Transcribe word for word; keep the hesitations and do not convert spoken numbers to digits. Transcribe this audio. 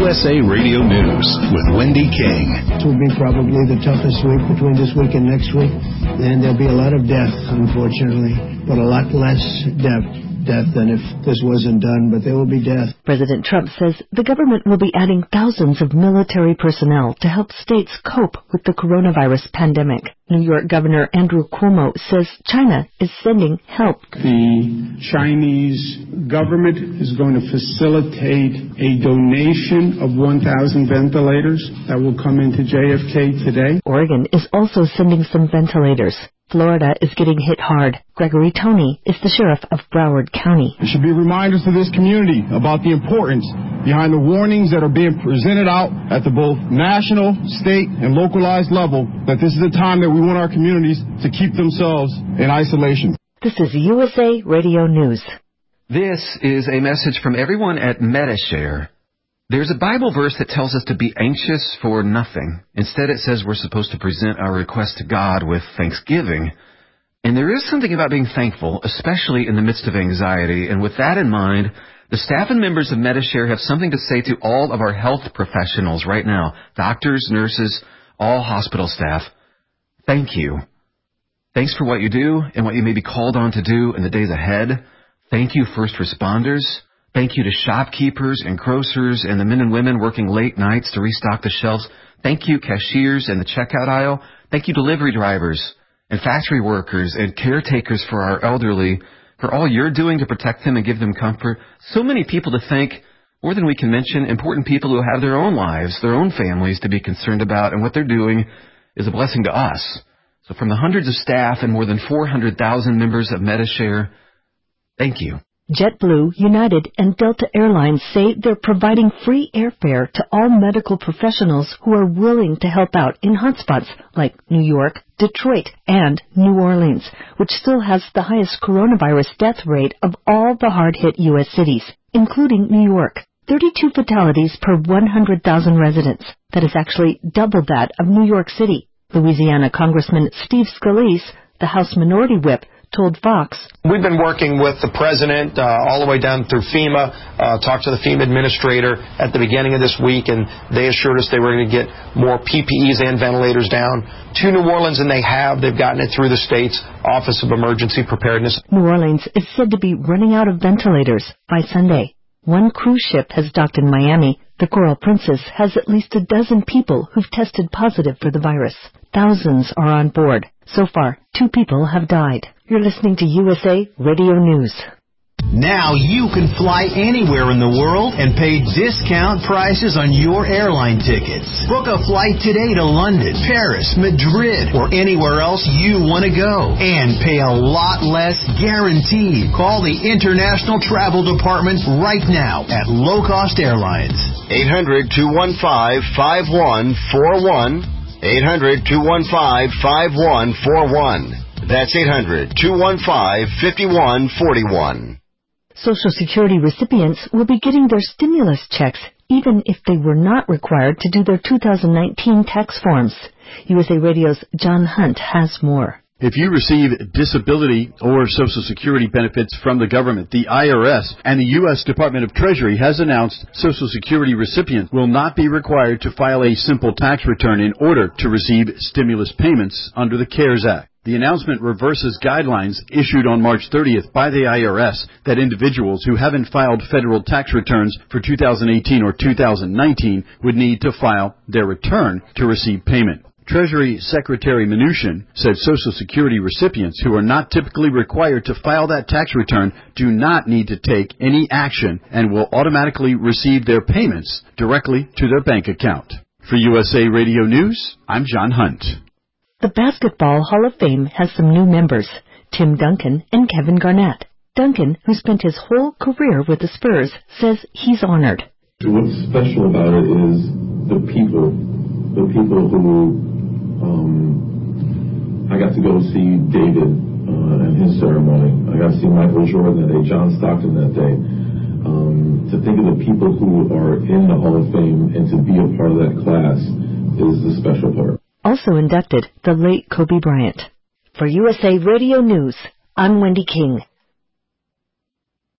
S A Radio News with Wendy King. It will be probably the toughest week between this week and next week, and there'll be a lot of death, unfortunately, but a lot less death. death than if this wasn't done, but there will be death. President Trump says the government will be adding thousands of military personnel to help states cope with the coronavirus pandemic. New York Governor Andrew Cuomo says China is sending help. The Chinese government is going to facilitate a donation of one thousand ventilators that will come into J F K today. Oregon is also sending some ventilators. Florida is getting hit hard. Gregory Toney is the sheriff of Broward County. There should be reminders to this community about the importance behind the warnings that are being presented out at the both national, state, and localized level that this is a time that we want our communities to keep themselves in isolation. This is U S A Radio News. This is a message from everyone at Medi-Share. There's a Bible verse that tells us to be anxious for nothing. Instead, it says we're supposed to present our request to God with thanksgiving. And there is something about being thankful, especially in the midst of anxiety. And with that in mind, the staff and members of Medi-Share have something to say to all of our health professionals right now. Doctors, nurses, all hospital staff. Thank you. Thanks for what you do and what you may be called on to do in the days ahead. Thank you, first responders. Thank you to shopkeepers and grocers and the men and women working late nights to restock the shelves. Thank you, cashiers in the checkout aisle. Thank you, delivery drivers and factory workers and caretakers for our elderly, for all you're doing to protect them and give them comfort. So many people to thank, more than we can mention, important people who have their own lives, their own families to be concerned about, and what they're doing is a blessing to us. So from the hundreds of staff and more than four hundred thousand members of Medi-Share, thank you. JetBlue, United, and Delta Airlines say they're providing free airfare to all medical professionals who are willing to help out in hotspots like New York, Detroit, and New Orleans, which still has the highest coronavirus death rate of all the hard-hit U S cities, including New York. thirty-two fatalities per one hundred thousand residents. That is actually double that of New York City. Louisiana Congressman Steve Scalise, the House Minority Whip, told Fox, "We've been working with the president uh, all the way down through FEMA, uh, talked to the FEMA administrator at the beginning of this week, and they assured us they were going to get more P P Es and ventilators down to New Orleans, and they have. They've gotten it through the state's Office of Emergency Preparedness." New Orleans is said to be running out of ventilators by Sunday. One cruise ship has docked in Miami. The Coral Princess has at least a dozen people who've tested positive for the virus. Thousands are on board. So far, two people have died. You're listening to U S A Radio News. Now you can fly anywhere in the world and pay discount prices on your airline tickets. Book a flight today to London, Paris, Madrid, or anywhere else you want to go. And pay a lot less guaranteed. Call the International Travel Department right now at Low Cost Airlines. eight hundred, two one five, five one four one. eight hundred, two one five, five one four one. That's eight hundred, two one five, five one four one. Social Security recipients will be getting their stimulus checks even if they were not required to do their two thousand nineteen tax forms. U S A Radio's John Hunt has more. If you receive disability or Social Security benefits from the government, the I R S and the U S Department of Treasury has announced Social Security recipients will not be required to file a simple tax return in order to receive stimulus payments under the CARES Act. The announcement reverses guidelines issued on March thirtieth by the I R S that individuals who haven't filed federal tax returns for two thousand eighteen or two thousand nineteen would need to file their return to receive payment. Treasury Secretary Mnuchin said Social Security recipients who are not typically required to file that tax return do not need to take any action and will automatically receive their payments directly to their bank account. For U S A Radio News, I'm John Hunt. The Basketball Hall of Fame has some new members, Tim Duncan and Kevin Garnett. Duncan, who spent his whole career with the Spurs, says he's honored. What's special about it is the people, the people who, um, I got to go see David uh, and his ceremony. I got to see Michael Jordan that day, John Stockton that day. Um, to think of the people who are in the Hall of Fame and to be a part of that class is the special part. Also inducted, the late Kobe Bryant. For U S A Radio News, I'm Wendy King.